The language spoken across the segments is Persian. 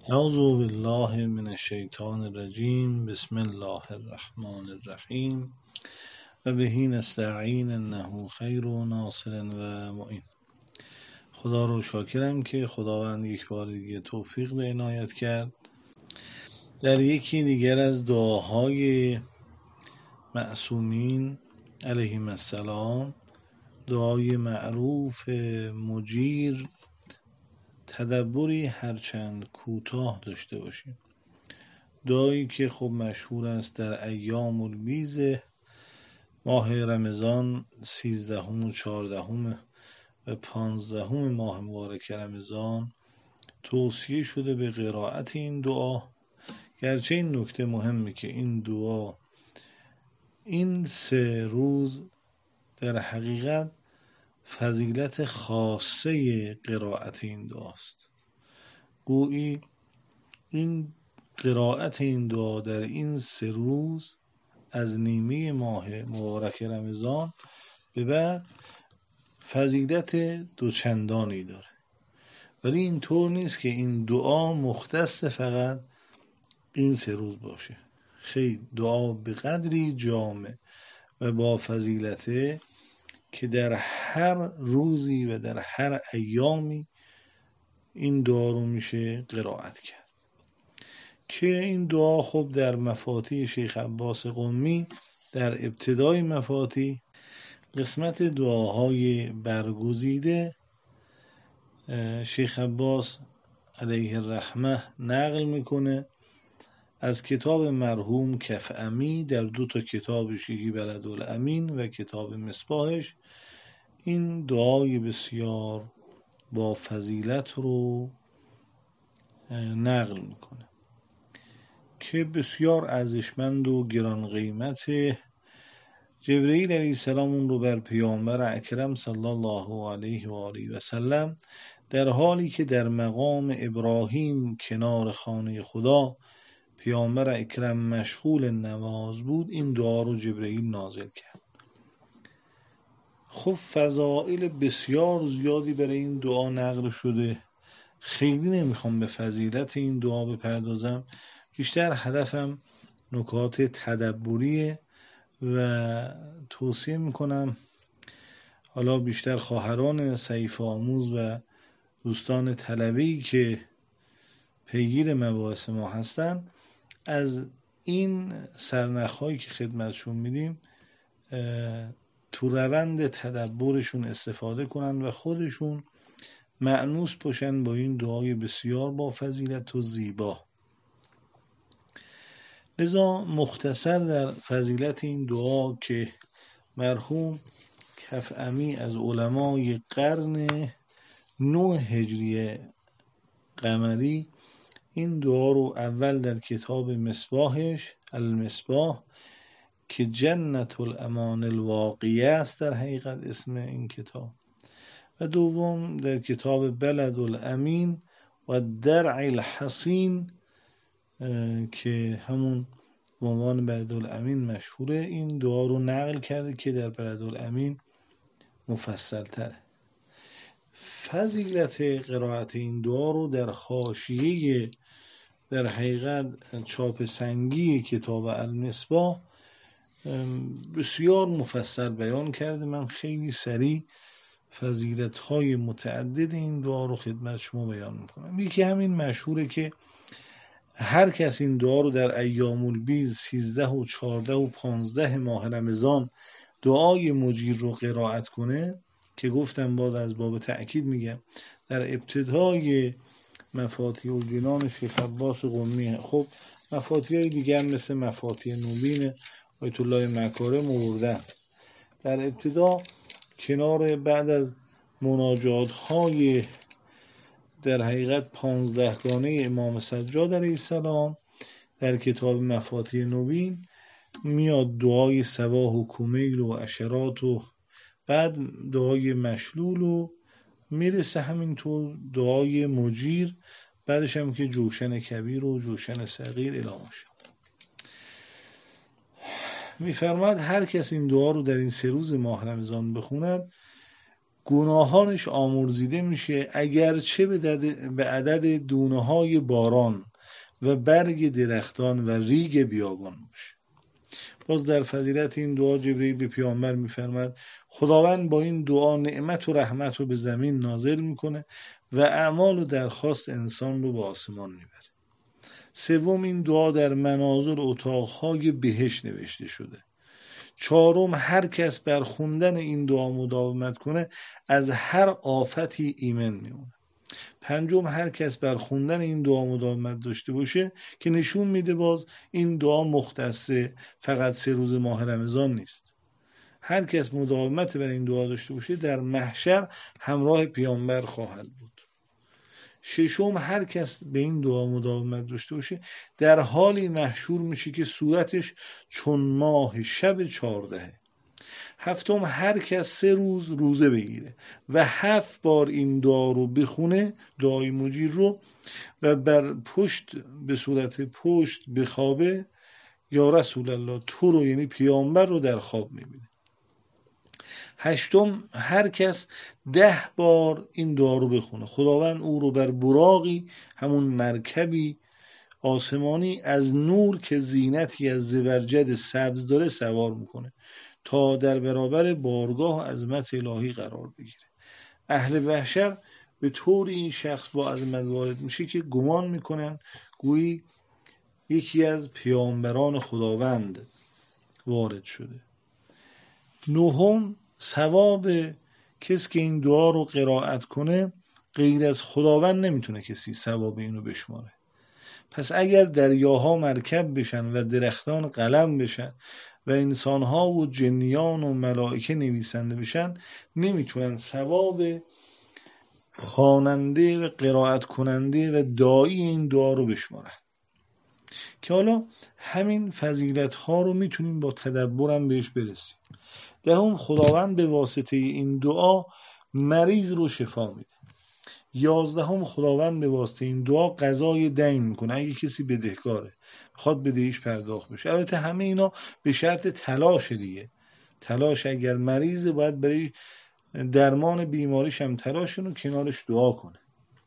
اعوذ بالله من الشیطان الرجیم. بسم الله الرحمن الرحیم و بهی نستعین انه خیر و ناصر و معین. خدا رو شاکرم که خداوند یک بار دیگه توفیق به عنایت کرد در یکی دیگر از دعاهای معصومین علیهم السلام، دعای معروف مجیر، تدبری هرچند کوتاه داشته باشیم. دعایی که خب مشهور است در ایام البیض ماه رمضان، 13 و 14 و 15 ماه مبارک رمضان توصیه شده به قرائت این دعا. گرچه این نکته مهمه که این دعا این 3 روز در حقیقت فضیلت خاصه قرائت این دعاست. گویی این قرائت این دعا در این 3 روز از نیمه ماه مبارک رمضان به بعد فضیلت دوچندانی داره، ولی اینطور نیست که این دعا مختص فقط این 3 روز باشه. خیلی دعا به قدری جامع و با فضیلته که در هر روزی و در هر ایامی این دعا رو میشه قرائت کرد. که این دعا خب در مفاتیح شیخ عباس قمی در ابتدای مفاتیح قسمت دعاهای برگزیده شیخ عباس علیه الرحمه نقل میکنه از کتاب مرحوم کفعمی در 2 کتابش، یکی بلدالامین و کتاب مصباحش، این دعای بسیار با فضیلت رو نقل میکنه که بسیار ارزشمند و گران قیمته. جبرئیل علیه السلام اون رو بر پیامبر اکرم صلی الله علیه و آله و سلم در حالی که در مقام ابراهیم کنار خانه خدا پیامبر اکرم مشغول نماز بود، این دعا رو جبرئیل نازل کرد. خب فضائل بسیار زیادی برای این دعا نقل شده. خیلی نمیخوام به فضیلت این دعا بپردازم، بیشتر هدفم نکات تدبریه و توصیه میکنم حالا بیشتر خواهران سیف آموز و دوستان طلبه‌ای که پیگیر مباحث ما هستن از این سرنخ‌هایی که خدمتشون میدیم تو روند تدبرشون استفاده کنن و خودشون مأنوس باشن با این دعای بسیار با فضیلت و زیبا. لذا مختصر در فضیلت این دعا که مرحوم کفعمی از علمای قرن 9 هجری قمری این دعا رو اول در کتاب مصباحش المصباح که جنت الامان الواقیه است در حقیقت اسم این کتاب، و دوم در کتاب بلدالامین و درع الحصین که همون به عنوان بلدالامین مشهوره، این دعا رو نقل کرده که در بلدالامین مفصل تره. فضیلت قرائت این دعا رو در حاشیه در حقیقت چاپ سنگی کتاب المصباح بسیار مفصل بیان کرده. من خیلی سریع فضیلت‌های متعدد این دعا رو خدمت شما بیان میکنم. یکی همین مشهوره که هر کس این دعا رو در ایام البیض 13 و 14 و 15 ماه رمضان دعای مجیر رو قرائت کنه، که گفتم باز از باب تأکید میگم در ابتدای مفاتیح الجنان شیخ عباس قمی. خب مفاتیح دیگه هم مثل مفاتیح نوبین آیت الله مکارم آوردن. در ابتدا کنار بعد از مناجات های در حقیقت 15 گانه امام سجاد علیه السلام در کتاب مفاتیح نوبین میاد دعای صباح و کمیل و عشرات و بعد دعای مشلول و میرسه همینطور دعای مجیر، بعدش هم که جوشن کبیر و جوشن صغیر الی آخر. میفرماد هر کس این دعا رو در این 3 روز ماه رمضان بخوند گناهانش آمرزیده میشه، اگرچه به عدد دونه های باران و برگ درختان و ریگ بیابان باشه. باز در فضیلت این دعا جبرئیل به پیامبر میفرماد خداوند با این دعا نعمت و رحمت رو به زمین نازل میکنه و اعمال و درخواست انسان رو به آسمان میبره. سوم، این دعا در منازل اتاقهای بهشت نوشته شده. چهارم، هر کس بر خوندن این دعا مداومت کنه از هر آفتی ایمن میمونه. پنجم، هر کس بر خوندن این دعا مداومت داشته باشه که نشون میده باز این دعا مختص فقط 3 روز ماه رمضان نیست. هر کس مداومت بر این دعا داشته باشه در محشر همراه پیامبر خواهد بود. ششم، هر کس به این دعا مداومت داشته باشه در حالی محشور میشه که صورتش چون ماه شب 14. هفتم، هر کس 3 روز روزه بگیره و 7 بار این دعا رو بخونه، دعای مجیر رو، و بر پشت به صورت پشت بخوابه، یا رسول الله تو رو، یعنی پیامبر رو در خواب میبینه. هشتم، هر کس 10 بار این دعا رو بخونه خداوند او رو بر براقی، همون مرکبی آسمانی از نور که زینتی از زبرجد سبز داره سوار میکنه تا در برابر بارگاه عظمت الهی قرار بگیره. اهل محشر به طور این شخص با عظمت وارد میشه که گمان میکنن گویی یکی از پیامبران خداوند وارد شده. نهم، ثواب کسی که این دعا رو قرائت کنه غیر از خداوند نمیتونه کسی ثواب اینو بشماره. پس اگر دریاها مرکب بشن و درختان قلم بشن و انسانها و جنیان و ملائکه نویسنده بشن، نمیتونن ثواب خواننده و قرائت کننده و داعی این دعا رو بشمارن. که حالا همین فضیلت ها رو میتونیم با تدبرم بهش برسیم. دهم، خداوند به واسطه این دعا مریض رو شفا میده. 11، خداوند به واسطه این دعا قضای دین میکنه. اگه کسی بدهکاره میخواد بدهیش پرداخت بشه. البته همه اینا به شرط تلاش دیگه. تلاش، اگر مریضه باید برای درمان بیماریش هم تلاش کنه، کنارش دعا کنه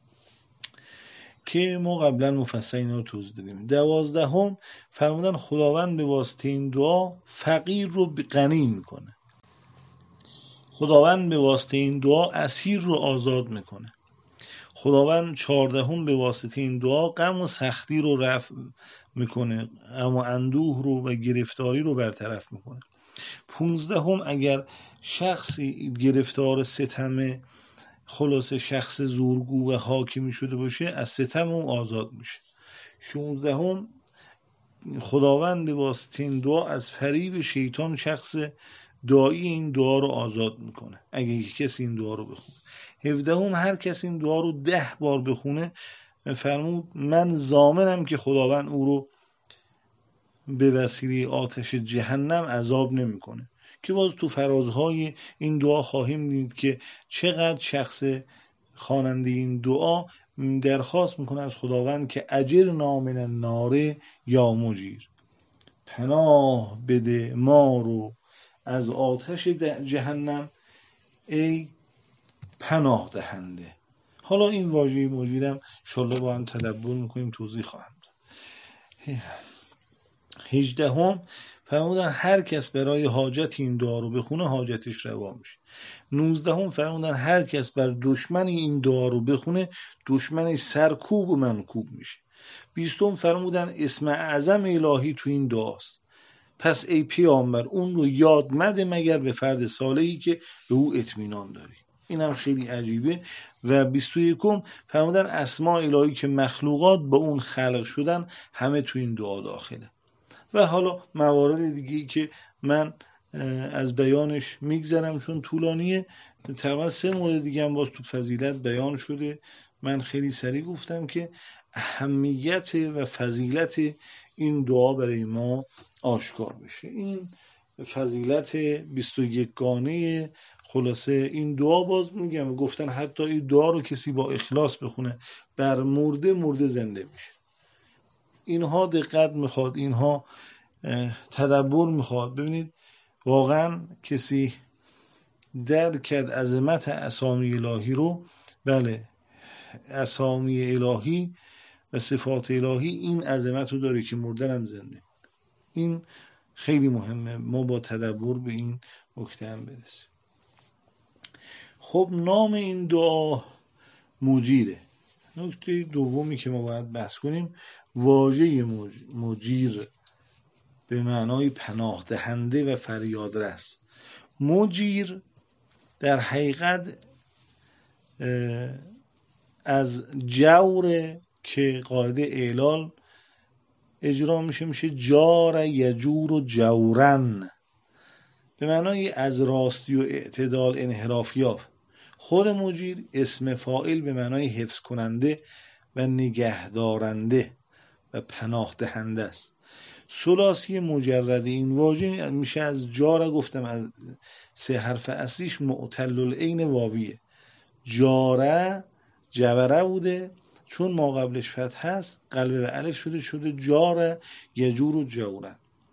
که ما قبلا مفصل اینا رو توضیح دادیم. 12، فرمودن خداوند به واسطه این دعا فقیر رو غنی میکنه. خداوند به واسطه این دعا اسیر رو آزاد میکنه. خداوند 14، به واسطه این دعا غم و سختی رو رفع میکنه، اما اندوه رو و گرفتاری رو برطرف میکنه. 15، اگر شخصی گرفتار ستم، خلاصه شخص زورگو و حاکمی شده باشه، از ستم اون آزاد میشه. 16، خداوند به واسطه این دعا از فریب شیطان شخص داعی این دعا رو آزاد میکنه اگه کسی این دعا رو بخونه. 17، هر کسی این دعا رو 10 بار بخونه فرمود من ضامنم که خداوند او رو به وسیله آتش جهنم عذاب نمیکنه. که باز تو فرازهای این دعا خواهیم دید که چقدر شخص خواننده این دعا درخواست میکنه از خداوند که اجرنا من النار یا مجیر، پناه بده ما رو از آتش جهنم ای پناه دهنده. حالا این واژه مجیرم انشالله با هم تدبر میکنیم، توضیح خواهم داد. 18، فرمودن هر کس برای حاجت این دعا رو بخونه حاجتش روا میشه. 19، فرمودن هر کس بر دشمن این دعا رو بخونه دشمنش سرکوب و منکوب میشه. 20، فرمودن اسم اعظم الهی تو این دعاست، پس ای پیامبر اون رو یاد مده مگر به فرد صالحی که به او اطمینان داری. این هم خیلی عجیبه. و 21، فرمودن اسماء الهی که مخلوقات با اون خلق شدن همه تو این دعا داخله. و حالا موارد دیگه‌ای که من از بیانش میگذرم چون طولانیه. تقریبا 3 مورد دیگه هم باز تو فضیلت بیان شده. من خیلی سریع گفتم که اهمیت و فضیلت این دعا برای ما آشکار بشه. این فضیلت 21 گانه خلاصه این دعا. باز میگم گفتن حتی این دعا رو کسی با اخلاص بخونه بر مرده زنده میشه. اینها دقت میخواد، اینها تدبر میخواد. ببینید واقعا کسی درک کرد عظمت اسامی الهی رو، بله اسامی الهی و صفات الهی این عظمت رو داره که مردن هم زنده. این خیلی مهمه ما با تدبر به این نکته هم برسیم. خب نام این دعا مجیره. نکته دومی که ما باید بحث کنیم واژه مجیر به معنای پناه دهنده و فریادرس. مجیر در حقیقت از جور که قاعده اعلال اجرا میشه جار یجور و جورن، به معنای از راستی و اعتدال انحراف یافت. خود مجیر اسم فاعل به معنای حفظ کننده و نگهدارنده و پناه دهنده است. ثلاثی مجرد این واژه میشه از جاره، گفتم از 3 حرف اصلیش معتل العین واویه. جاره جبره بوده، چون ما قبلش فتح هست قلب به الف شده جاره یجور و جوره،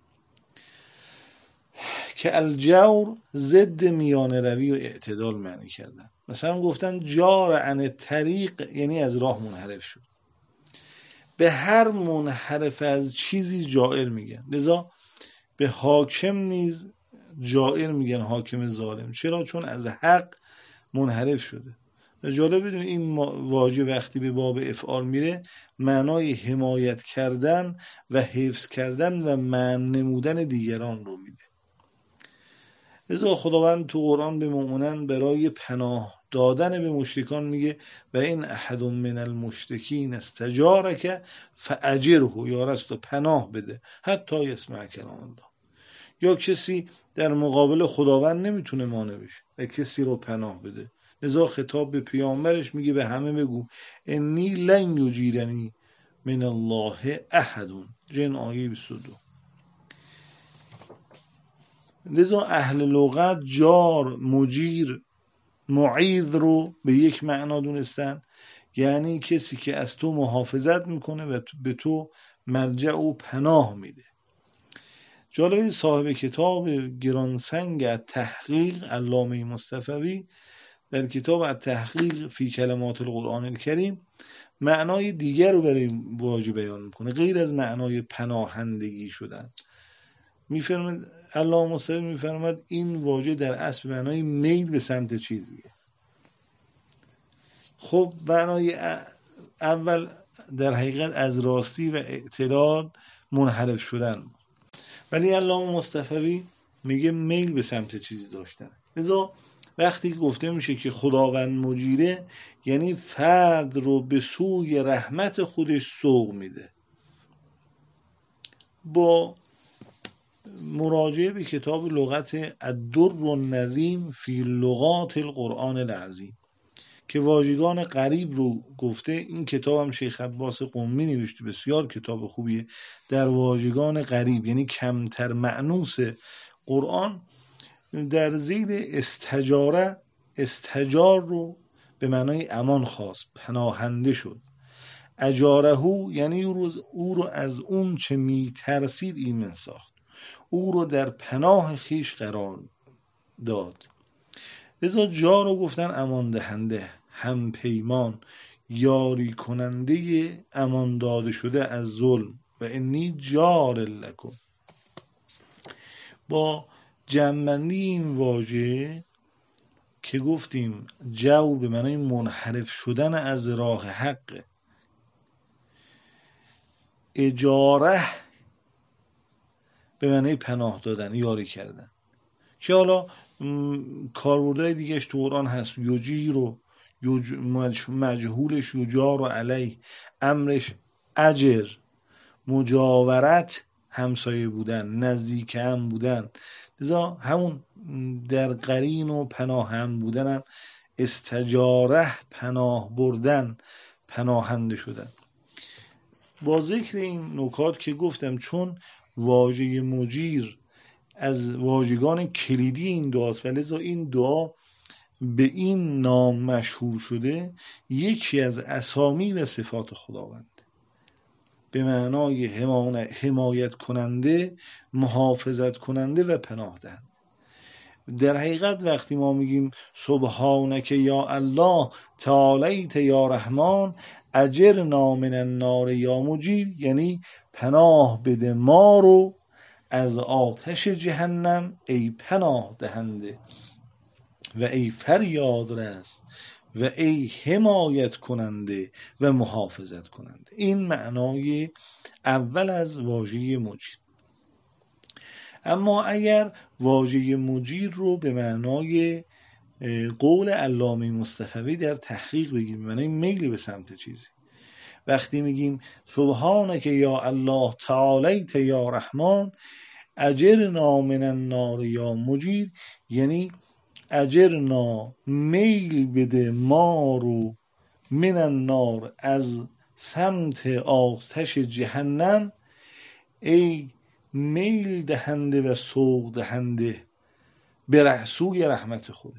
که الجور ضد میانه روی و اعتدال معنی کردن. مثلا گفتن جار عن طریق یعنی از راه منحرف شد. به هر منحرف از چیزی جائر میگن، لذا به حاکم نیز جائر میگن، حاکم ظالم. چرا؟ چون از حق منحرف شده. جالب بدون این واژه وقتی به باب افعال میره معنای حمایت کردن و حفظ کردن و منع نمودن دیگران رو میده. لذا خداوند تو قرآن به مؤمنان برای پناه دادن به مشرکان میگه و این احد من المشرکین استجارک فاجره، یا رسول پناه بده حتی یسمع کلام الله. یا کسی در مقابل خداوند نمیتونه مانع بشه و کسی رو پناه بده، لذا خطاب به پیامبرش میگه به همه بگو انی لن یجیرنی من الله احد. جن آیه 22. لذا اهل لغت جار، مجیر، معیذ رو به یک معنا دونستن، یعنی کسی که از تو محافظت میکنه و به تو مرجع و پناه میده. جالب صاحب کتاب گرانسنگ التحقیق علامه مصطفوی در کتاب التحقیق فی کلمات القرآن الکریم معنای دیگر رو برای واژه بیان میکنه غیر از معنای پناهندگی شدن. میفرماد علامه مصطفی میفرماد این واژه در اصل معنای میل به سمت چیزیه. خب معنای اول در حقیقت از راستی و اعتدال منحرف شدن، ولی علامه مصطفی میگه میل به سمت چیزی داشتن. لذا وقتی گفته میشه که خداوند مجیره یعنی فرد رو به سوی رحمت خودش سوق میده. با مراجعه به کتاب لغت الدر النظیم فی لغات القرآن العظیم که واژگان غریب رو گفته، این کتاب هم شیخ عباس قمی نوشته، بسیار کتاب خوبیه در واژگان غریب یعنی کمتر مأنوس قرآن. در زیر استجاره، استجار رو به معنای امان خواست، پناهنده شد. اجارهو یعنی او رو از اون چه می ترسید ایمن ساخت، او رو در پناه خیش قرار داد. لذا جا رو گفتن امان دهنده، هم پیمان، یاری کننده امان داده شده از ظلم. و انی جار لکم. با جمع‌بندی این واژه که گفتیم جور به معنای منحرف شدن از راه حق، اجاره به معنای پناه دادن، یاری کردن، که حالا کاربردهای دیگهش تو قرآن هست. یجیر و مجهولش یجار و علیه، امرش اجر، مجاورت همسایه بودن، نزدیک هم بودن. لذا همون در قرین و پناه هم بودن هم استجاره، پناه بردن، پناهنده شدن. با ذکر این نکات که گفتم چون واژه مجیر از واژگان کلیدی این دعاست و لذا این دعا به این نام مشهور شده، یکی از اسامی و صفات خداوند به معنای حمایت کننده، محافظت کننده و پناه دهنده. در حقیقت وقتی ما میگیم سبحانک یا الله تعالیت یا رحمان اجرنا من النار یا مجیر، یعنی پناه بده ما رو از آتش جهنم ای پناه دهنده و ای فریاد رس و ای حمایت کننده و محافظت کننده. این معنای اول از واژه مجیر. اما اگر واژه مجیر رو به معنای قول علامه مصطفوی در تحقیق بگیم، به معنای میل به سمت چیزی، وقتی میگیم سبحانک یا الله تعالیت یا رحمان اجرنا من النار یا مجیر، یعنی اجرنا میل بده ما رو من النار از سمت آتش جهنم ای میل دهنده و سوق دهنده به سوی رحمت خودت.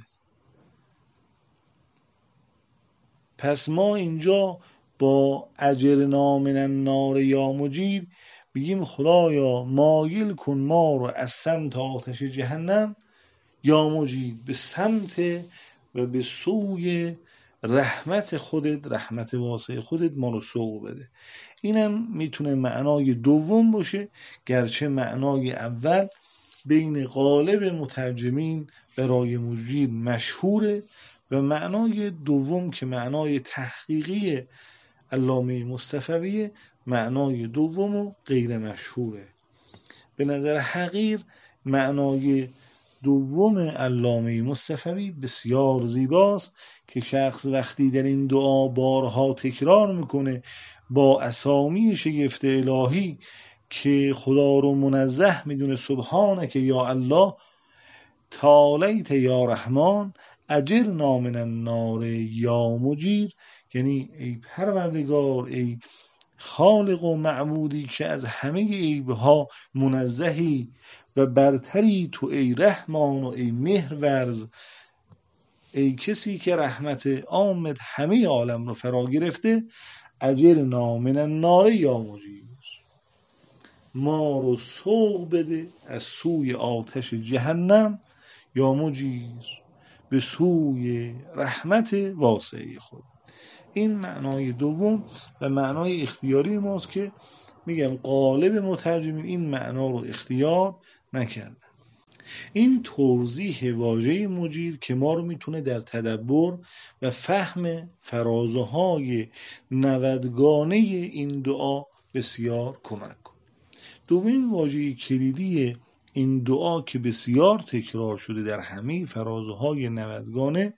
پس ما اینجا با اجرنا من النار یا مجیر بگیم خدایا مایل کن ما رو از سمت آتش جهنم یا مجیر به سمت و به سوی رحمت خودت، رحمت واسع خودت ما رو سوق بده. اینم میتونه معنای دوم باشه، گرچه معنای اول بین غالب مترجمین برای مجیر مشهوره و معنای دوم که معنای تحقیقی علامه مصطفوی معنای دوم و غیر مشهوره. به نظر حقیر معنای دوم علامه مصطفوی بسیار زیباست که شخص وقتی در این دعا بارها تکرار میکنه با اسامی شگفت الهی که خدا رو منزه میدونه، سبحانک یا الله تعالیت یا رحمان اجرنا من النار یا مجیر، یعنی ای پروردگار، ای خالق و معبودی که از همه عیبها منزهی و برتری تو، ای رحمان و ای مهرورز، ای کسی که رحمت عامت همه عالم رو فرا گرفته، اجرنا من النار یا مجیر، ما رو سوق بده از سوی آتش جهنم یا مجیر به سوی رحمت واسعی خود. این معنای دوم و معنای اختیاری ماست که میگم غالب مترجمین این معنا رو اختیار نکردن. این توضیح واژه مجیر که ما رو میتونه در تدبر و فهم فرازهای نودگانه این دعا بسیار کمک کنه. دومین واژه کلیدی این دعا که بسیار تکرار شده در همه فرازهای نودگانه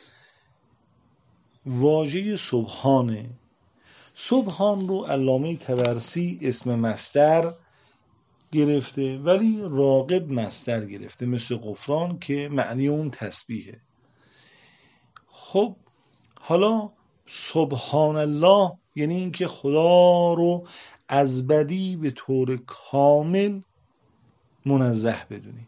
واژه سبحانه. سبحان رو علامه طبرسی اسم مصدر گرفته ولی راغب مصدر گرفته، مثل غفران که معنی اون تسبیحه. خب حالا سبحان الله یعنی اینکه خدا رو از بدی به طور کامل منزه بدونی.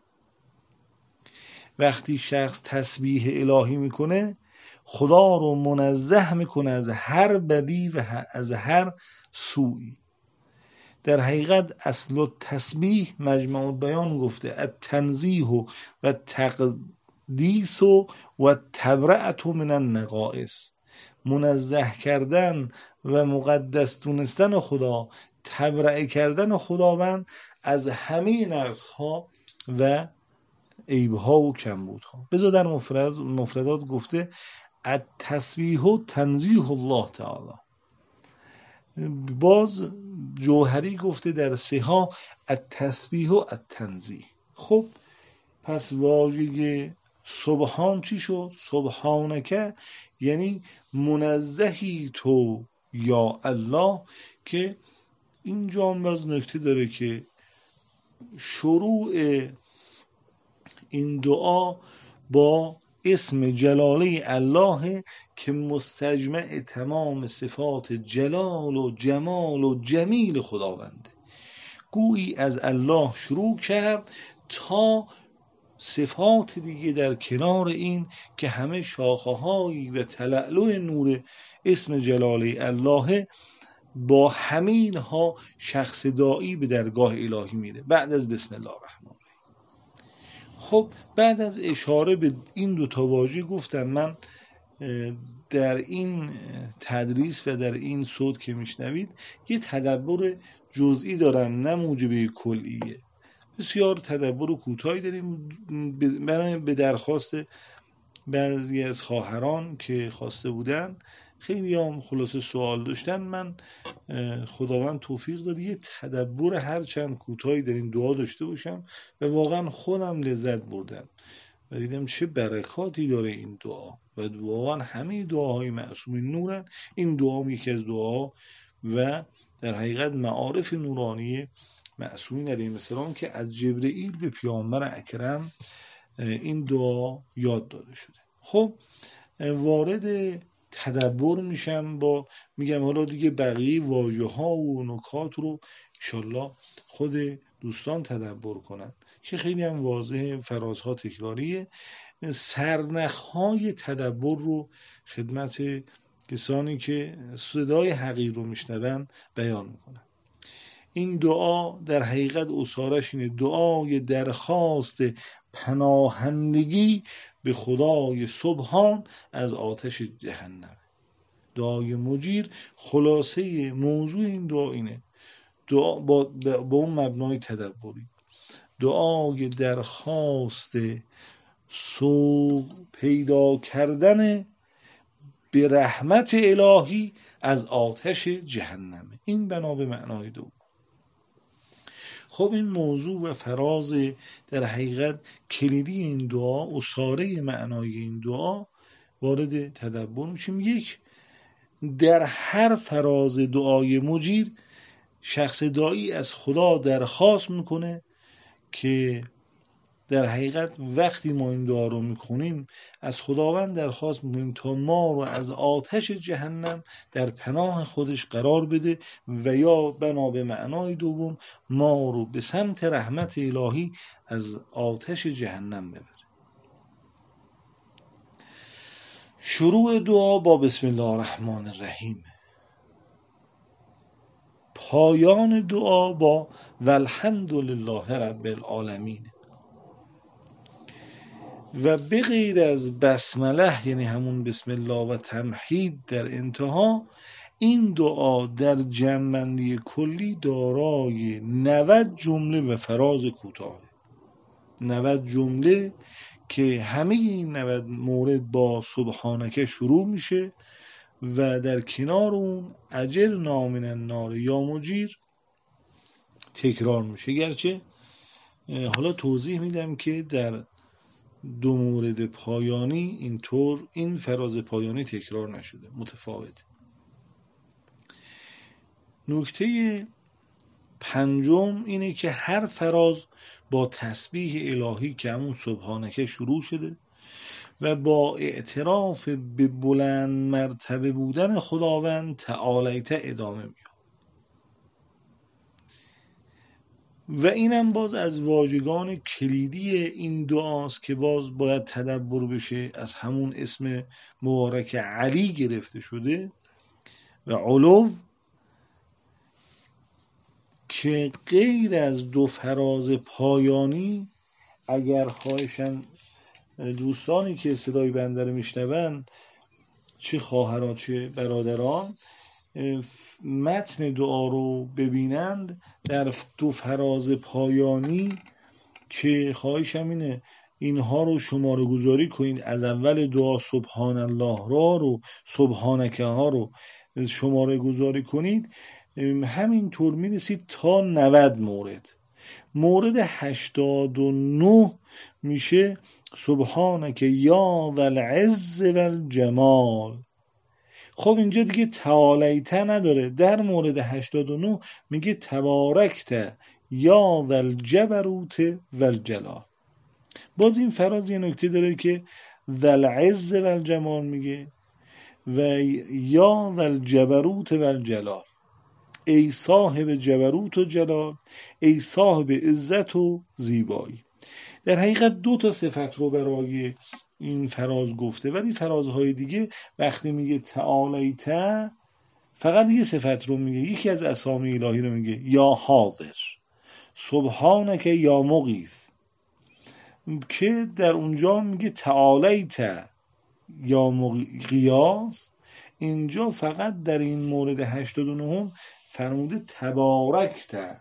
وقتی شخص تسبیح الهی میکنه خدا رو منزه میکنه از هر بدی و از هر سوئی. در حقیقت اصل التسبیح مجمع البیان گفته التنزیه و تقدیس و تبرئة من النقائص، منزه کردن و مقدس دونستن خدا، تبرئه کردن خداوند از همه نقص‌ها و عیب‌ها و کمبودها. لذا در مفردات گفته التسبیح تنزیه الله تعالی. باز جوهری گفته در سیها التسبیح و التنزیه. خب پس واژه سبحان چی شد؟ سبحانک یعنی منزهی تو یا الله، که اینجا هم باز نکته داره که شروع این دعا با اسم جلاله الله که مستجمع تمام صفات جلال و جمال و جمیل خداونده. گویی از الله شروع کرد تا صفات دیگه در کنار این که همه شاخه‌هایی و تلألؤ نور اسم جلاله الله، با همه اینها شخص داعی به درگاه الهی میره بعد از بسم الله الرحمن الرحیم. خب بعد از اشاره به این دو تا واژه گفتم من در این تدریس و در این صوت که میشنوید یه تدبر جزئی دارم نه موجبه کلیه. بسیار تدبر کوتاهی داریم به درخواست بعضی از خواهران که خواسته بودن، خیلی هم خلاصه سوال داشتن. من خداوند توفیق داد یه تدبر هر چند کوتاهی در این دعا داشته باشم و واقعا خودم لذت بردم و دیدم چه برکاتی داره این دعا و واقعا همه دعاهای معصومین نورن. این دعا یکی از دعاها و در حقیقت معارف نورانی معصومین علیهم السلام که از جبرئیل به پیامبر اکرم این دعا یاد داده شده. خب وارد تدبر میشم با میگم حالا دیگه بقیه واژه ها و نکات رو انشالله خود دوستان تدبر کنن که خیلی هم واضح، فرازها تکراریه. سرنخهای تدبر رو خدمت کسانی که صدای حقیر رو میشنون بیان میکنن. این دعا در حقیقت اصارش اینه، دعای درخواست پناهندگی به خدای سبحان از آتش جهنم. دعای مجیر خلاصه موضوع این دعا اینه، دعا با اون مبنای تدبری، دعای درخواست سوق پیدا کردن به رحمت الهی از آتش جهنم. این بنا به معنای دوم. خب این موضوع و فراز در حقیقت کلیدی این دعا، اساره معنای این دعا، وارد تدبر میشیم. یک، در هر فراز دعای مجیر شخص داعی از خدا درخواست میکنه که در حقیقت وقتی ما این دعا رو میکنیم از خداوند درخواست میکنیم تا ما رو از آتش جهنم در پناه خودش قرار بده و یا بنا به معنای دوم ما رو به سمت رحمت الهی از آتش جهنم ببره. شروع دعا با بسم الله الرحمن الرحیم، پایان دعا با والحمد لله رب العالمین. و به غیر از بسمله یعنی همون بسم الله و تمهید در انتها، این دعا در جمع‌بندی کلی دارای 90 جمله و فراز کوتاه، 90 جمله که همه این 90 مورد با سبحانک شروع میشه و در کنار اون اجرنا من النار یا مجیر تکرار میشه. گرچه حالا توضیح میدم که در دو مورد پایانی اینطور این فراز پایانی تکرار نشده، متفاوت. نکته پنجم اینه که هر فراز با تسبیح الهی که همون سبحانکه شروع شده و با اعتراف به بلند مرتبه بودن خداوند تعالیت ادامه میاد. و اینم باز از واژگان کلیدی این دعاست که باز باید تدبر بشه. از همون اسم مبارک علی گرفته شده و علو، که غیر از دو فراز پایانی اگر خواهشن دوستانی که صدای بنده رو میشنون، چه خواهران چه برادران، متن دعا رو ببینند در دو فراز پایانی که خواهشم اینه اینها رو شماره گذاری کنید. از اول دعا سبحان الله را رو سبحانکه ها رو شماره گذاری کنید، همینطور میرسید تا 90 مورد. مورد 89 میشه سبحانک یا ذا العز و الجمال. خب اینجا دیگه تعالیته نداره. در مورد 89 میگه تبارکت یا ذا الجبروت و الجلال. باز این فراز یه نکته داره که ذا العز و الجمال میگه و یا ذا الجبروت و الجلال، ای صاحب جبروت و جلال، ای صاحب عزت و زیبایی. در حقیقت دو تا صفت رو برای این فراز گفته، ولی فرازهای دیگه وقتی میگه تعالیته فقط یه صفت رو میگه، یکی از اسامی الهی رو میگه، یا حاضر، سبحانک یا مغیث که در اونجا میگه تعالیت یا قیاس، اینجا فقط در این مورد 89 فرموده تبارکت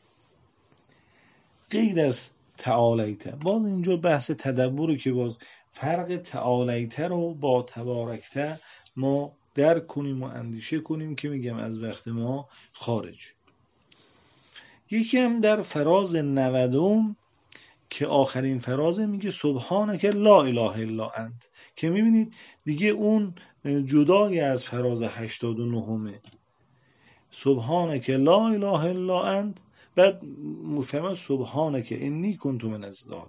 غیر از تعالیت. باز اینجا بحث تدبره که باز فرق تعالیت رو با تبارکت ما درک کنیم و اندیشه کنیم که میگم از وقت ما خارج. یکی هم در فراز 90 که آخرین فرازه میگه سبحانک لا اله الا انت، که میبینید دیگه اون جدای از فراز 89 سبحانک لا اله الا انت، بعد مفهمه سبحانک انی کنت من الظالمین.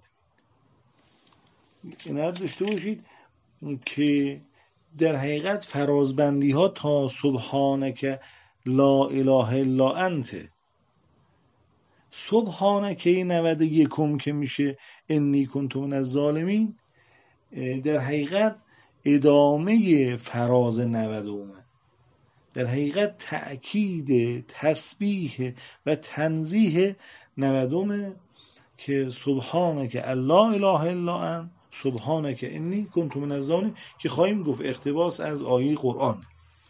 این رو داشته باشید که در حقیقت فرازبندی ها تا سبحانک لا اله الا انت، سبحانک 91 که میشه انی کنت من الظالمین، در حقیقت ادامه فراز 90 در حقیقت تأکید تسبیح و تنزیه 90 که سبحانک لا اله الا انت سبحانک انی کنت من الظالمین، که خواهیم گفت اقتباس از آیه قرآن.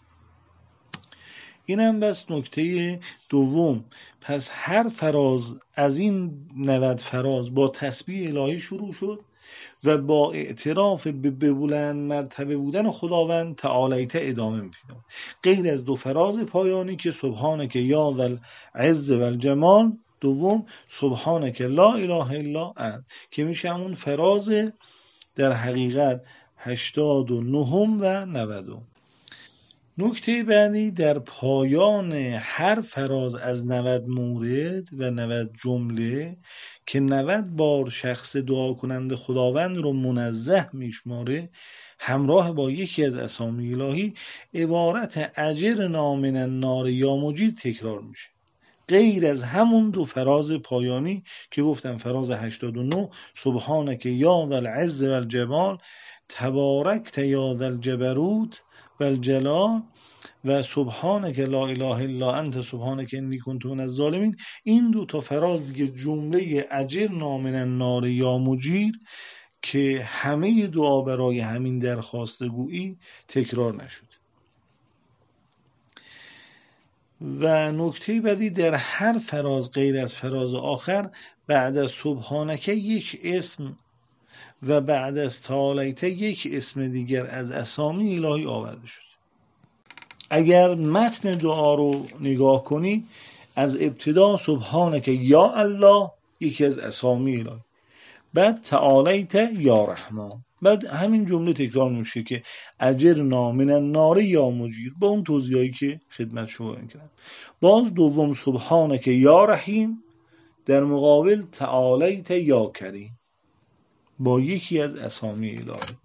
اینم بس نکته دوم. پس هر فراز از این 90 فراز با تسبیح الهی شروع شد و با اعتراف به بلند مرتبه بودن خداوند تعالیت ادامه می‌پیدا، غیر از 2 فراز پایانی که سبحانک یا ذا العز و الجمال، دوم سبحانک لا اله الا انت که میشه همون فراز در حقیقت 89 و 90. نکته بعدی در پایان هر فراز از 90 مورد و 90 جمله که 90 بار شخص دعا کننده خداوند رو منزه میشماره، همراه با یکی از اسامی الهی عبارت اجرنا من النار یا مجیر تکرار میشه، غیر از همون 2 فراز پایانی که گفتم فراز 89 سبحانک یا ذا العز و الجمال، تبارکت یا ذا الجبروت و الجلال و سبحانک لا اله الا انت سبحانک انی کنت من الظالمین. این 2 فراز دیگه جمله اجرنا من النار یا مجیر که همه دعا برای همین درخواست گویی تکرار نشد. و نکته بعدی در هر فراز غیر از فراز آخر بعد از سبحانک یک اسم و بعد از تعالیت یک اسم دیگر از اسامی الهی آورده شد. اگر متن دعا رو نگاه کنی از ابتدا سبحانک یا الله یکی از اسامی الهی، بعد تعالیت یا رحمان، بعد همین جمله تکرار میشه که اجرنا من النار یا مجیر با اون توضیحی که خدمت شما کردم. باز دوم سبحانک یا رحیم در مقابل تعالیت یا کریم با یکی از اسامی الهی.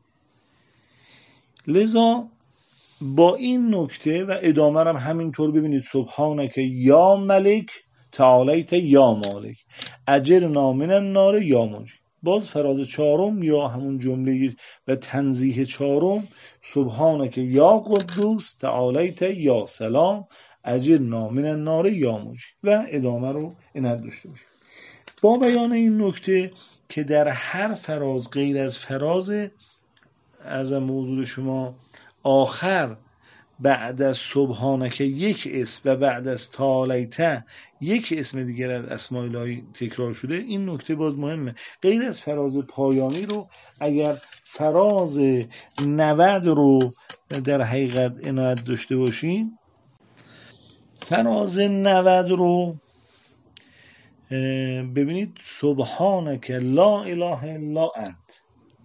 لذا با این نکته و ادامه هم همینطور ببینید سبحانک یا ملک تعالیت یا مالک اجرنا من النار یا مجیر. باز فراز 4 یا همون جمله و تنزیه 4 سبحانک یا قدوس تعالیت یا سلام اجرنا من النار یا مجیر و ادامه رو عنایت داشته باشید. با بیان این نکته که در هر فراز غیر از فراز از موضوع شما آخر بعد از سبحانک یک اسم و بعد از تعالیت یک اسم دیگر از اسماء الهی تکرار شده، این نکته باز مهمه. غیر از فراز پایانی رو اگر فراز 90 رو در حقیقت عنایت داشته باشین، فراز 90 رو ببینید سبحانک لا اله الا انت،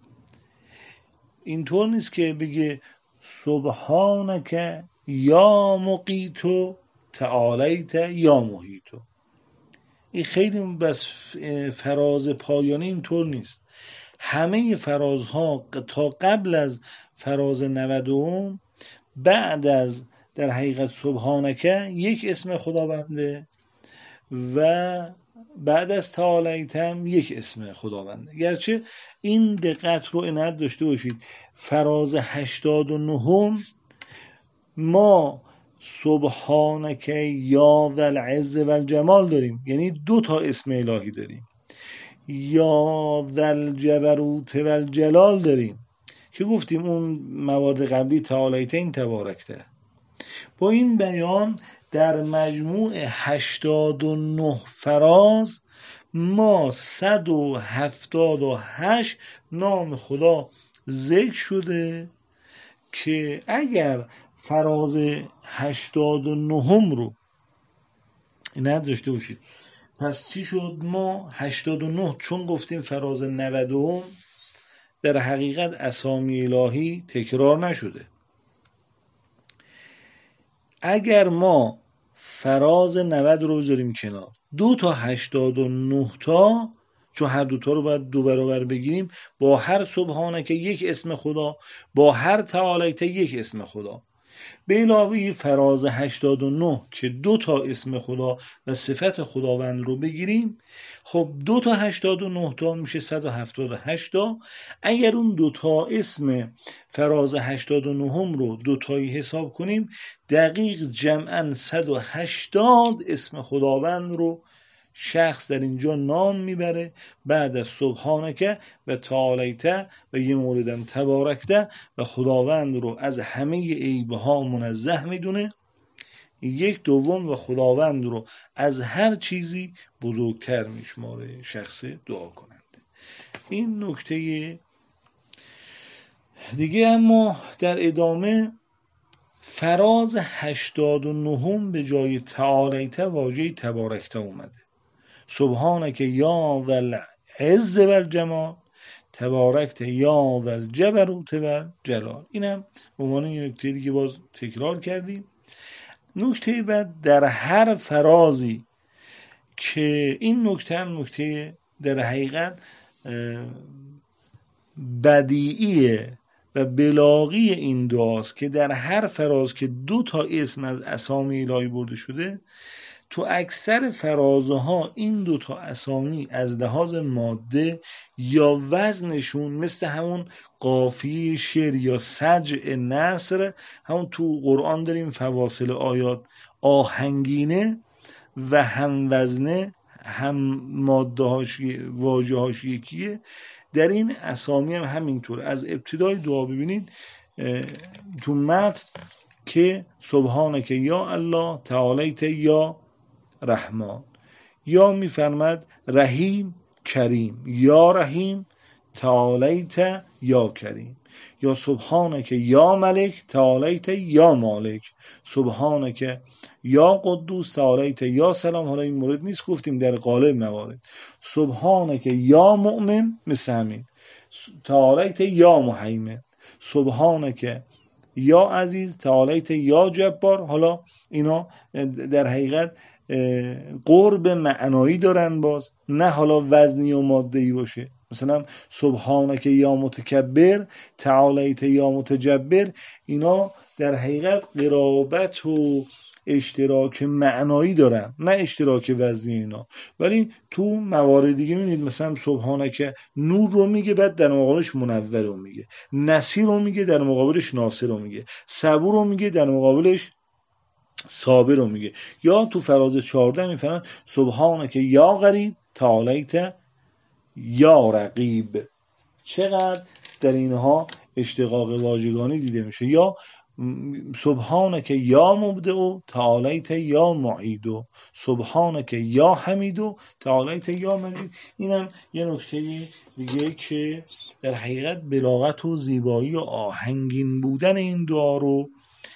اینطور نیست که بگه سبحانک یا مقیتو تعالیت یا محیتو. این خیلی بس فراز پایانی اینطور نیست. همه فرازها تا قبل از فراز 90 بعد از در حقیقت سبحانک یک اسم خداونده و بعد از تعالیت هم یک اسم خداونده. گرچه این دقت رو عنایت داشته باشید فراز 89 ما سبحانک یا ذا العز و الجمال داریم، یعنی 2 اسم الهی داریم. یا ذل جبروت و الجلال داریم که گفتیم اون موارد قبلی تعالیتین تبارکته. با این بیان در مجموع 89 فراز ما 178 نام خدا ذکر شده که اگر فراز 89 رو نداشته باشید پس چی شد؟ ما 89 چون گفتیم فراز 90 در حقیقت اسامی الهی تکرار نشده. اگر ما فراز 90 رو بذاریم کنار، 2 تا 89 تا، چون هر دوتا رو باید 2 برابر بگیریم، با هر سبحانه که یک اسم خدا، با هر تعالیت یک اسم خدا، به علاوه فراز 89 که 2 تا اسم خدا و صفت خداوند رو بگیریم، خب 2 تا 89 تا میشه 178 تا. اگر اون 2 تا اسم فراز 89 رو 2 تایی حساب کنیم، دقیق جمعاً 180 اسم خداوند رو شخص در اینجا نام میبره بعد از سبحانکه و تعالیته و یه موردم تبارکته و خداوند رو از همه عیبها منزه میدونه. یک دوم و خداوند رو از هر چیزی بزرگتر میشماره شخص دعا کننده. این نکته دیگه. اما در ادامه فراز 89 به جای تعالیته واژه تبارکته اومده. سبحانک یا ذل عز و الجمال تبارکت یا ذا الجبروت و الجلال. اینم به عنوان یک نکته دیگه باز تکرار کردیم. نکته بعد در هر فرازی که این نکته هم نکته در حقیقت بدیعیه و بلاغی این دعاست که در هر فراز که 2 تا اسم از اسامی الهی برده شده، تو اکثر فرازها این 2 تا اسامی از لحاظ ماده یا وزنشون مثل همون قافیه شعر یا سجع نثر، همون تو قرآن داریم فواصل آیات آهنگینه و هم وزنه هم ماده هاش واژه هاش یکیه. در این اسامی هم همینطور. از ابتدای دعا ببینید تو متن که سبحانک یا الله تعالیت یا رحمان، یا میفرماد رحیم کریم، یا رحیم تعالیت یا کریم، یا سبحانک یا ملک تعالیت یا مالک، سبحانک یا قدوس تعالیت یا سلام. حالا این مورد نیست، گفتیم در قالب موارد. سبحانک یا مؤمن مثل همین، تعالیت یا مهیمن، سبحانک یا عزیز تعالیت یا جبار. حالا اینا در حقیقت قرب معنایی دارن باز، نه حالا وزنی و ماده‌ای باشه. مثلا سبحانک یا متکبر تعالیت یا متجبر، اینا در حقیقت قرابت و اشتراک معنایی دارن نه اشتراک وزنی اینا. ولی تو موارد دیگه میبینید مثلا سبحانک نور رو میگه بعد در مقابلش منور رو میگه، نصیر رو میگه در مقابلش ناصر رو میگه، صبور رو میگه در مقابلش صابر رو میگه. یا تو فراز 14 میفرماد سبحانک یا غریب تعالیت یا رقیب. چقدر در اینها اشتقاق واژگانی دیده میشه. یا سبحانک یا مبدع تعالیت یا معید، سبحانک یا حمید تعالیت یا مجید. اینم یه نکته دیگه که در حقیقت بلاغت و زیبایی و آهنگین بودن این دعا رو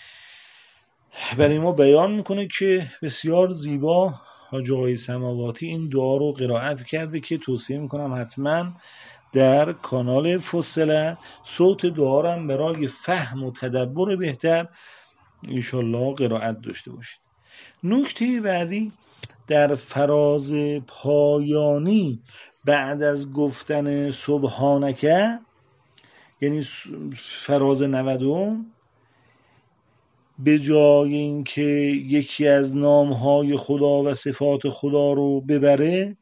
برای ما بیان میکنه که بسیار زیبا حاج آقای سماواتی این دعا رو قرائت کرده که توصیه میکنم حتما در کانال فصله صوت دعا رو هم برای فهم و تدبر بهتر انشالله قرائت داشته باشید. نکته بعدی در فراز پایانی بعد از گفتن سبحانکه، یعنی فراز 90، به جای اینکه یکی از نامهای خدا و صفات خدا رو ببره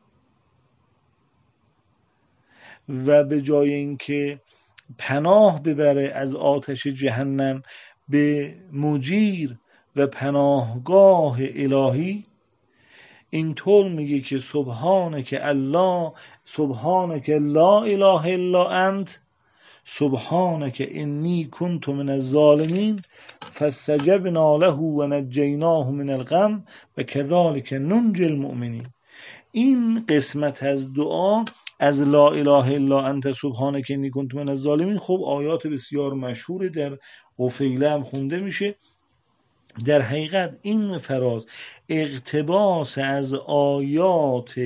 و به جای اینکه پناه ببره از آتش جهنم به مجیر و پناهگاه الهی، اینطور میگه که سبحانک لا اله الا انت سبحانک انی کنت من الظالمین فاستجبنا له و نجیناه من الغم و کذالک ننجی المؤمنین. این قسمت از دعا از لا اله الا انت سبحانک انی کنت من الظالمین خب آیات بسیار مشهور در قفیله هم خونده میشه. در حقیقت این فراز اقتباس از آیات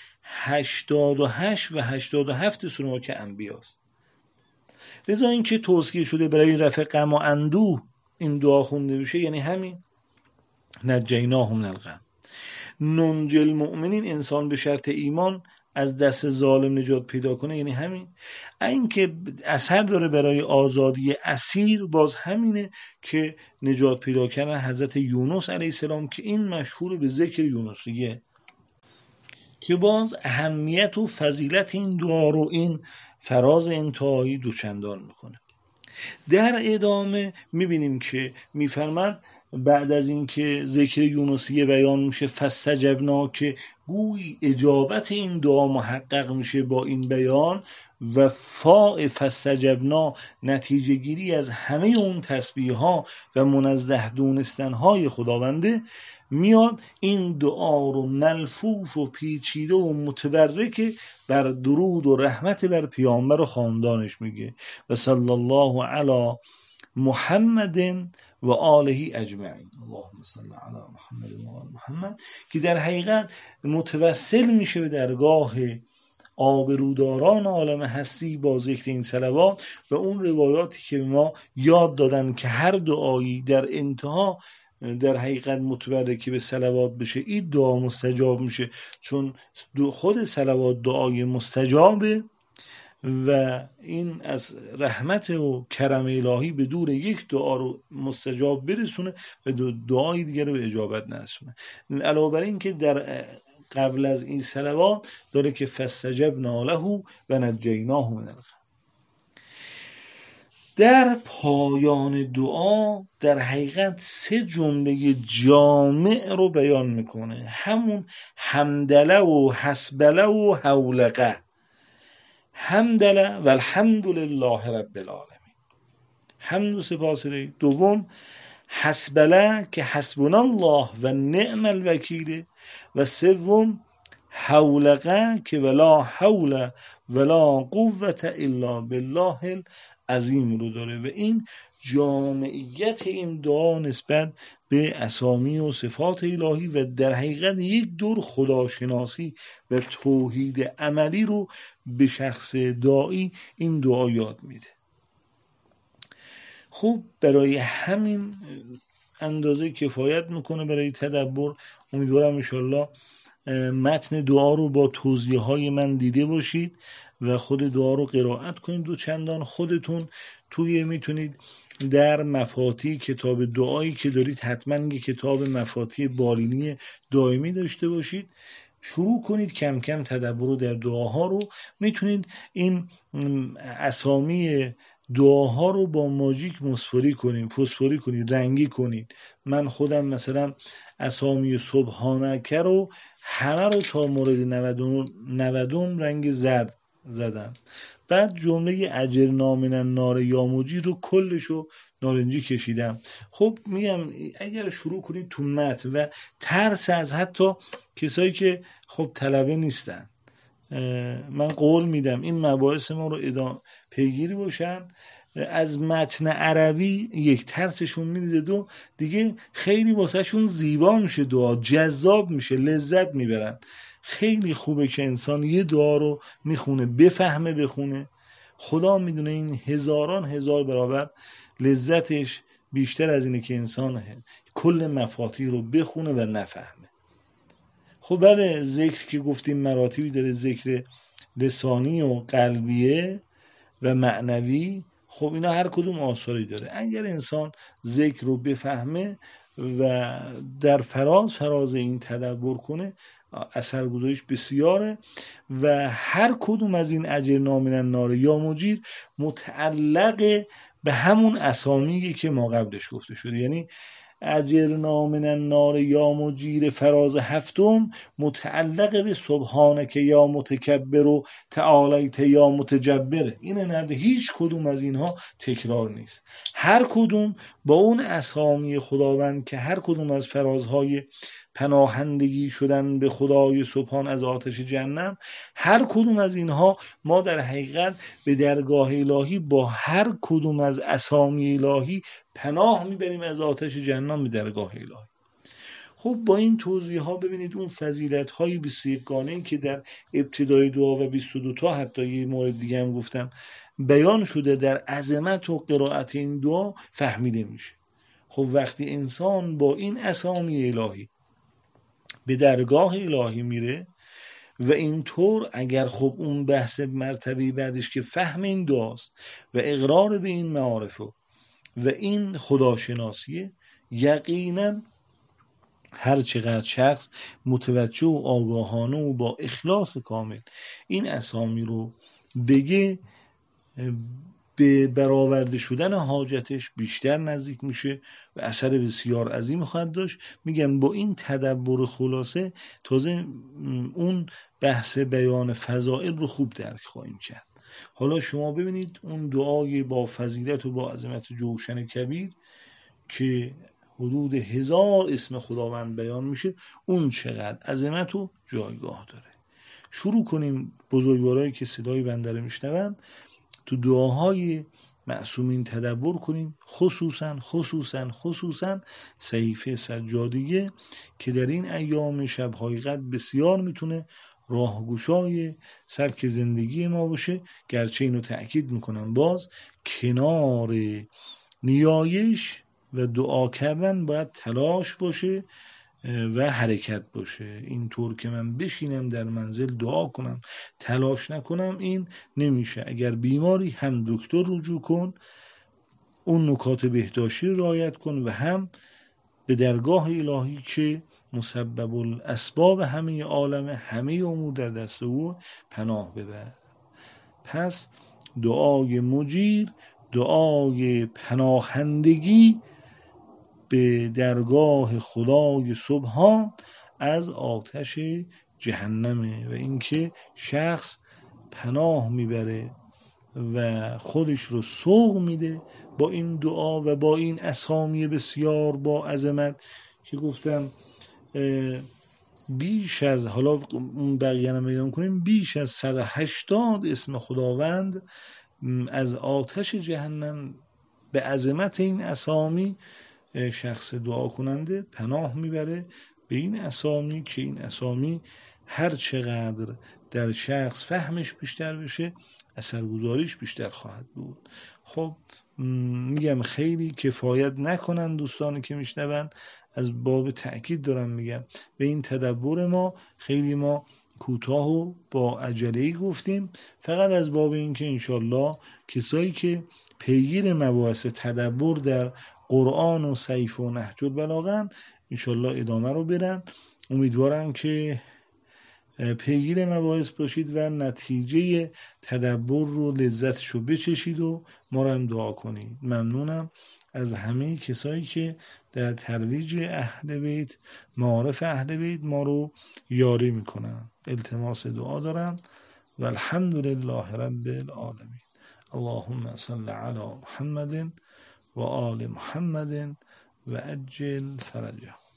88 و 87 سوره انبیاست. لذا این که توصیه شده برای رفع غم و اندوه این دعا خونده بشه یعنی همین نجیناه من الغم. ننجی المؤمنین، انسان به شرط ایمان از دست ظالم نجات پیدا کنه یعنی همین. این که اثر داره برای آزادی اسیر باز همینه که نجات پیدا کردن حضرت یونس علیه السلام که این مشهور به ذکر یونسیه که باز اهمیت و فضیلت این دعا رو این فراز انتهایی دوچندان میکنه. در ادامه میبینیم که میفرماد بعد از اینکه ذکر یونسیه بیان میشه فاستجبنا که گوی اجابت این دعا محقق میشه با این بیان و فاء فاستجبنا نتیجه گیری از همه اون تسبیح ها و منزه دونستن های خداونده میاد این دعا رو ملفوف و پیچیده و متبرک بر درود و رحمت بر پیامبر و خاندانش میگه و صلی الله علی محمد و آله اجمعین. اللهم صل علی محمد و آل محمد که در حقیقت متوسل میشه به درگاه آبروداران عالم هستی با ذکر این صلوات و اون روایاتی که ما یاد دادن که هر دعایی در انتها در حقیقت متبرکی به صلوات بشه این دعا مستجاب میشه، چون خود صلوات دعای مستجابه و این از رحمت و کرم الهی به دور یک دعا رو مستجاب برسونه و دعای دیگر رو به اجابت نرسونه. علاوه بر این که در قبل از این صلوات داره که فاستجبنا له و نجیناه من الغم. در پایان دعا در حقیقت 3 جمله جامع رو بیان میکنه، همون حمدله و حسبله و حولقه. حمدله و الحمدلله رب العالمین، حمد و سپاس ری. دوم حسبله که حسبنا الله و نعم الوکیل و سوم حولقه که ولا حول ولا قوة الا بالله العظیم رو داره و این جامعیت این دعا نسبت به اسامی و صفات الهی و در حقیقت یک دور خداشناسی و توحید عملی رو به شخص داعی این دعا یاد میده. خب برای همین اندازه کفایت میکنه برای تدبر. امیدوارم انشالله متن دعا رو با توضیح های من دیده باشید و خود دعا رو قرائت کنید دو چندان. خودتون میتونید در مفاتیح کتاب دعایی که دارید حتما یه کتاب مفاتیح بالینی دائمی داشته باشید، شروع کنید کم کم تدبر رو در دعاها رو. میتونید این اسامی دعاها رو با ماژیک مسفری کنید، فسفوری کنید، رنگی کنید. من خودم مثلا اسامی سبحانک رو همه رو تا مورد 90 رنگ زرد زدم. بعد جمله اجرنا من النار یا مجیر رو کلشو نارنجی کشیدم. خب میگم اگر شروع کنید تو متن و ترس از حتی کسایی که خب طلبه نیستن، من قول میدم این مباحث ما رو پیگیری باشن، از متن عربی یک ترسشون میریزه، دو دیگه خیلی واسه شون زیبا میشه، دعا جذاب میشه، لذت میبرن. خیلی خوبه که انسان یه دعا رو میخونه بفهمه بخونه. خدا میدونه این هزاران هزار برابر لذتش بیشتر از اینه که انسان کل مفاتیح رو بخونه و نفهمه. خب بله ذکر که گفتیم مراتبی داره، ذکر لسانی و قلبیه و معنوی. خب اینا هر کدوم آثاری داره. اگر انسان ذکر رو بفهمه و در فراز این تدبر کنه اثرگذاریش بسیاره و هر کدوم از این اجرنا من النار یا مجیر متعلق به همون اسامی که ما قبلش گفته شده. یعنی اجرنا من النار یا مجیر فراز هفتم متعلق به سبحانک یا متکبر و تعالیت یا متجبره. این نرده هیچ کدوم از اینها تکرار نیست، هر کدوم با اون اسامی خداوند که هر کدوم از فرازهای پناهندگی شدن به خدای سبحان از آتش جهنم، هر کدوم از اینها ما در حقیقت به درگاه الهی با هر کدوم از اسامی الهی پناه میبریم از آتش جهنم به درگاه الهی. خب با این توضیح ها ببینید اون فضیلت های 21 گانه‌ای که در ابتدای دعا و 22 تا حتی یه مورد دیگه هم گفتم بیان شده در عظمت و قرائت این دعا فهمیده میشه. خب وقتی انسان با این اسامی الهی به درگاه الهی میره و اینطور اگر خب اون بحث مرتبه بعدش که فهم این دعاست و اقرار به این معارف و این خداشناسیه، یقینا هر چقدر شخص متوجه و آگاهانه و با اخلاص کامل این اسامی رو بگه، به برآورده شدن حاجتش بیشتر نزدیک میشه و اثر بسیار عظیم خواهد داشت. میگم با این تدبر خلاصه تازه اون بحث بیان فضائل رو خوب درک خواهیم کرد. حالا شما ببینید اون دعای با فضیلت و با عظمت جوشن کبیر که حدود 1000 اسم خداوند بیان میشه، اون چقدر عظمت و جایگاه داره. شروع کنیم بزرگوارایی که صدای بنده رو میشنون تو دعاهای معصومین تدبر کنیم، خصوصا صحیفه سجادیه که در این ایام شب حقیقت بسیار میتونه راهگشای سبک زندگی ما باشه. گرچه اینو تأکید میکنم باز کنار نیایش و دعا کردن باید تلاش باشه و حرکت باشه. اینطور که من بشینم در منزل دعا کنم تلاش نکنم این نمیشه. اگر بیماری هم دکتر رجوع کن، اون نکات بهداشتی رو رعایت کن و هم به درگاه الهی که مسبب الاسباب همه عالم، همه امور در دست او، پناه ببر. پس دعای مجیر، دعای پناهندگی به درگاه خدای سبحان از آتش جهنمه و اینکه شخص پناه میبره و خودش رو سوق میده با این دعا و با این اسامی بسیار با عظمت که گفتم بیش از، حالا اون بقیه رو میگم کنیم، بیش از 180 اسم خداوند از آتش جهنم به عظمت این اسامی شخص دعا کننده پناه میبره به این اسامی که این اسامی هر چقدر در شخص فهمش بیشتر بشه اثرگذاریش بیشتر خواهد بود. خب میگم خیلی کفایت نکنن دوستانی که میشنون، از باب تأکید دارم میگم به این تدبر ما خیلی ما کوتاه و با عجله‌ای گفتیم، فقط از باب این که انشالله کسایی که پیگیر مباحث تدبر در قرآن و صحیفه و نهج البلاغه انشالله ادامه رو برن. امیدوارم که پیگیر مباحث باشید و نتیجه تدبر رو لذتش رو بچشید و ما رو هم دعا کنید. ممنونم از همه کسایی که در ترویج اهل بیت، معارف اهل بیت ما رو یاری میکنن. التماس دعا دارم و الحمدلله رب العالمین. اللهم صل علی محمد و آل محمد و عجل فرجه.